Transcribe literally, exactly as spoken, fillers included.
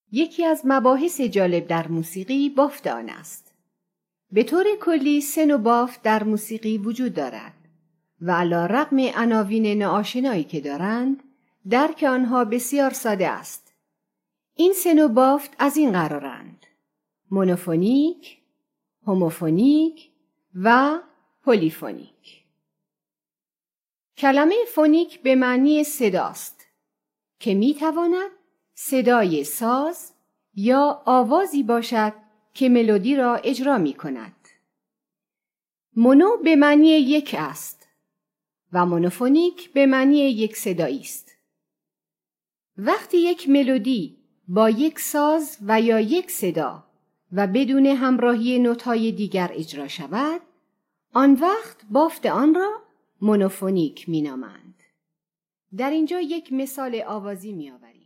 یکی از مباحث جالب در موسیقی بافت آن است. به طور کلی سه نوع بافت در موسیقی وجود دارد و علی رغم عناوین ناآشنایی که دارند، درک آنها بسیار ساده است. این سه نوع بافت از این قرارند: مونوفونیک، هوموفونیک و پلیفونیک. کلمه فونیک به معنی صداست که میتواند صدای ساز یا آوازی باشد که ملودی را اجرا می کند. مونو به معنی یک است و مونوفونیک به معنی یک صدایی است. وقتی یک ملودی با یک ساز و یا یک صدا و بدون همراهی نوت‌های دیگر اجرا شود، آن وقت بافت آن را مونوفونیک می نامند. در اینجا یک مثال آوازی می آوریم.